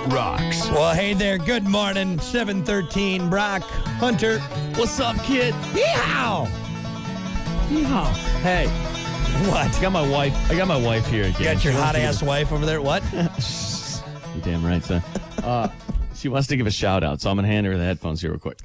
rocks. Well, hey there. Good morning. 7:13. Brock Hunter. What's up, kid? Yeehaw! Yeehaw. Hey, What? I got my wife here again. You got your She wants hot to ass wife over there? What? You're damn right, son. She wants to give a shout out, so I'm gonna hand her the headphones here real quick.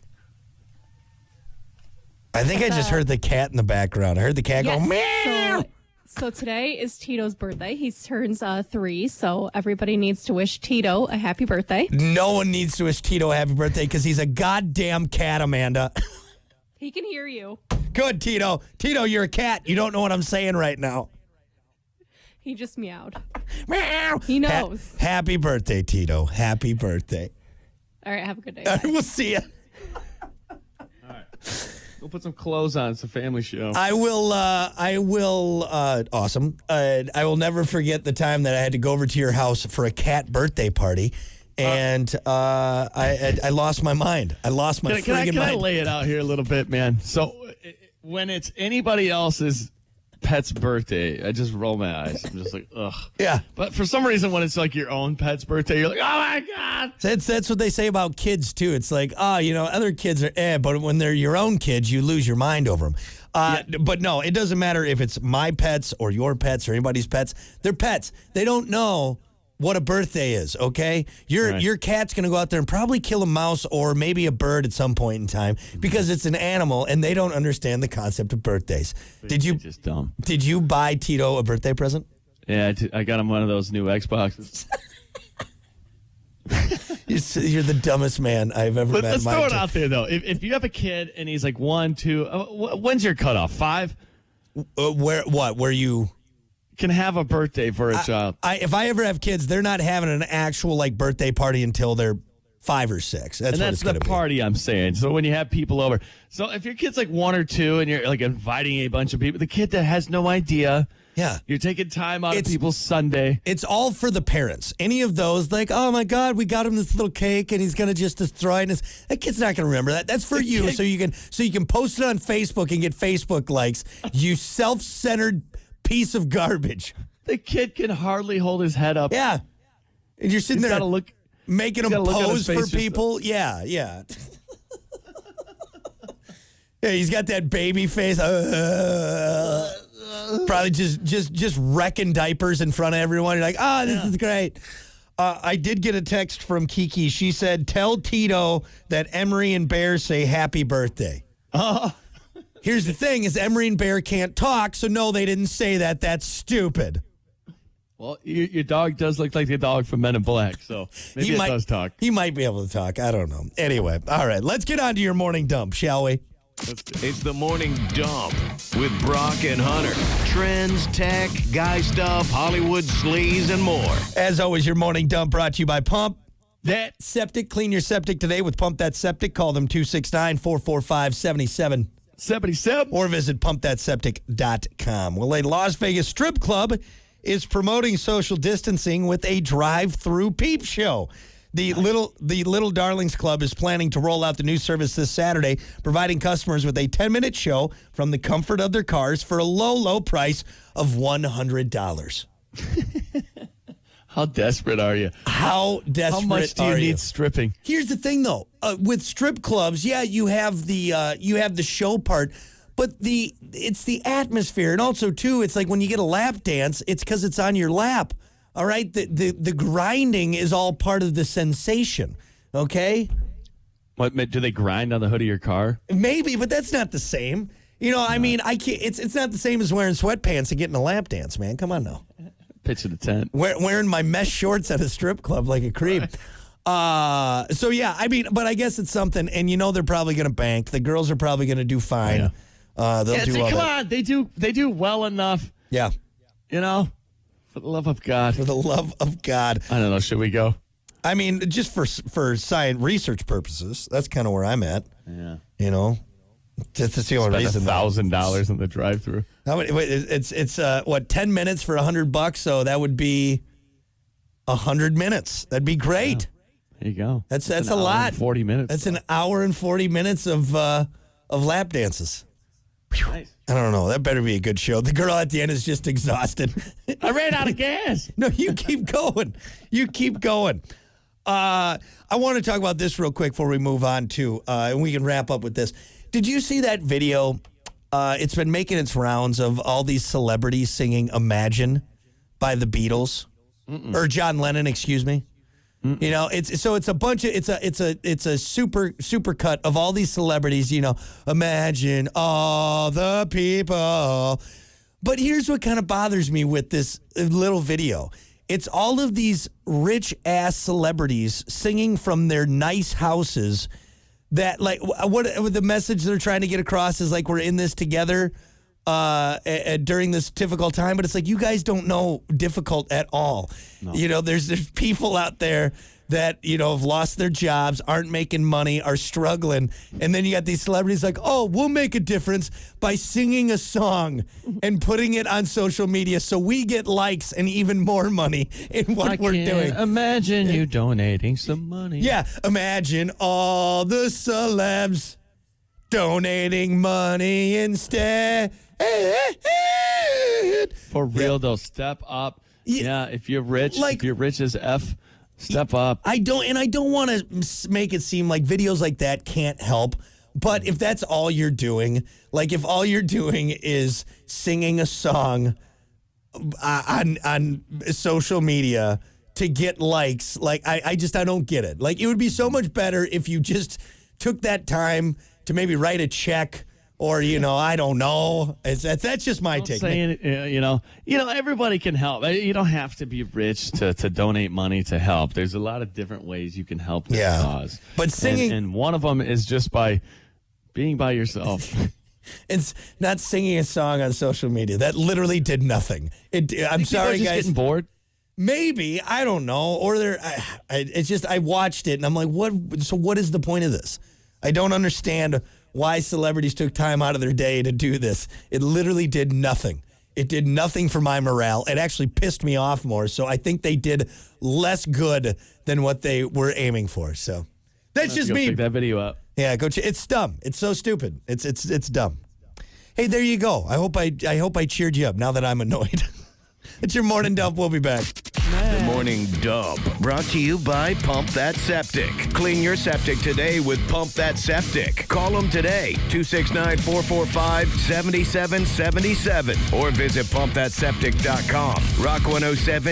I think I just heard the cat in the background. I heard the cat go meow. So today is Tito's birthday. He turns 3, so everybody needs to wish Tito a happy birthday. No one needs to wish Tito a happy birthday because he's a goddamn cat, Amanda. He can hear you. Good, Tito. Tito, you're a cat. You don't know what I'm saying right now. He just meowed. Meow. He knows. Happy birthday, Tito. Happy birthday. All right, have a good day. We'll see you. We'll put some clothes on. It's a family show. I will, awesome. I will never forget the time that I had to go over to your house for a cat birthday party, and I lost my mind. I lost my friggin' mind. Can I lay it out here a little bit, man? So when it's anybody else's pet's birthday, I just roll my eyes. I'm just like, ugh. Yeah. But for some reason, when it's like your own pet's birthday, you're like, oh my God. That's what they say about kids, too. It's like, other kids are but when they're your own kids, you lose your mind over them. But no, it doesn't matter if it's my pets or your pets or anybody's pets. They're pets. They don't know what a birthday is, okay? Your cat's going to go out there and probably kill a mouse or maybe a bird at some point in time because it's an animal and they don't understand the concept of birthdays. It's just dumb. Did you buy Tito a birthday present? Yeah, I got him one of those new Xboxes. You're the dumbest man I've ever met. Let's throw it out there, though. If you have a kid and he's like 1, 2, when's your cutoff? 5? Where you can have a birthday for a child. If I ever have kids, they're not having an actual birthday party until they're 5 or 6. That's the party I'm saying. So when you have people over, so if your kid's like 1 or 2 and you're like inviting a bunch of people, the kid that has no idea. Yeah. You're taking time out of people's Sunday. It's all for the parents. Any of those, like, oh my God, we got him this little cake and he's gonna just destroy it. That kid's not gonna remember that. That's for you, so you can post it on Facebook and get Facebook likes. You self-centered piece of garbage. The kid can hardly hold his head up. Yeah. And you're sitting there making him pose for people. Yeah. Yeah, he's got that baby face. Probably just wrecking diapers in front of everyone. You're like, this is great. I did get a text from Kiki. She said, tell Tito that Emery and Bear say happy birthday. Here's the thing is Emery and Bear can't talk, so no, they didn't say that. That's stupid. Well, your dog does look like the dog from Men in Black, so maybe it does talk. He might be able to talk. I don't know. Anyway, all right, let's get on to your morning dump, shall we? It's the morning dump with Brock and Hunter. Trends, tech, guy stuff, Hollywood sleaze, and more. As always, your morning dump brought to you by Pump That Septic. Clean your septic today with Pump That Septic. Call them 269-445-7777 or visit pumpthatseptic.com. Well, a Las Vegas strip club is promoting social distancing with a drive-through peep show. The Little Darlings Club is planning to roll out the new service this Saturday, providing customers with a 10-minute show from the comfort of their cars for a low, low price of $100. How desperate are you? How desperate How much do you need stripping? Here's the thing, though. With strip clubs, you have the show part, but it's the atmosphere, and also too, it's like when you get a lap dance, it's because it's on your lap. All right, the grinding is all part of the sensation. Okay. What do they grind on the hood of your car? Maybe, but that's not the same. I mean, I can't. It's not the same as wearing sweatpants and getting a lap dance, man. Come on now. Pitch in the tent. Wearing my mesh shorts at a strip club like a creep. So yeah, I mean, but I guess it's something, and they're probably going to bank. The girls are probably going to do fine. Yeah. They'll do well. Come on, they do well enough. Yeah. For the love of God. For the love of God. I don't know. Should we go? I mean, just for science research purposes, that's kind of where I'm at. Yeah. That's the only reason. $1,000 in the drive-through. How many? Wait, it's 10 minutes for $100? So that would be 100 minutes. That'd be great. Yeah. There you go. That's a lot. 40 minutes. That's an hour and 40 minutes of lap dances. Nice. I don't know. That better be a good show. The girl at the end is just exhausted. I ran out of gas. No, you keep going. You keep going. I want to talk about this real quick before we move on to, and we can wrap up with this. Did you see that video? It's been making its rounds of all these celebrities singing "Imagine" by the Beatles or John Lennon, excuse me. You know, it's a bunch of it's a super cut of all these celebrities. You know, imagine all the people. But here's what kind of bothers me with this little video. It's all of these rich ass celebrities singing from their nice houses. That like what the message they're trying to get across is like we're in this together during this difficult time. But it's like you guys don't know difficult at all. No. You know, there's people out there that, you know, have lost their jobs, aren't making money, are struggling. And then you got these celebrities like, oh, we'll make a difference by singing a song and putting it on social media so we get likes and even more money in what we're doing. Imagine you donating some money. Yeah, imagine all the celebs donating money instead. For real, though, step up. Yeah, if you're rich, if you're rich as F, step up. I don't want to make it seem like videos like that can't help. But if that's all you're doing, like if all you're doing is singing a song on social media to get likes, like I don't get it. Like it would be so much better if you just took that time to maybe write a check. Or, you know, I don't know. That's just my take. Saying, you know, everybody can help. You don't have to be rich to donate money to help. There's a lot of different ways you can help this cause. But singing... And one of them is just by being by yourself. It's not singing a song on social media. That literally did nothing. I'm sorry, just guys. Getting bored? Maybe. I don't know. Or it's just, I watched it and I'm like, what? So what is the point of this? I don't understand why celebrities took time out of their day to do this. It literally did nothing. It did nothing for my morale. It actually pissed me off more. So I think they did less good than what they were aiming for. So that's just me. Check that video out. Yeah, it's dumb. It's so stupid. It's dumb. Hey, there you go. I hope I cheered you up now that I'm annoyed. It's your morning dump. We'll be back. The Morning Dump, brought to you by Pump That Septic. Clean your septic today with Pump That Septic. Call them today, 269-445-7777, or visit pumpthatseptic.com. Rock 107.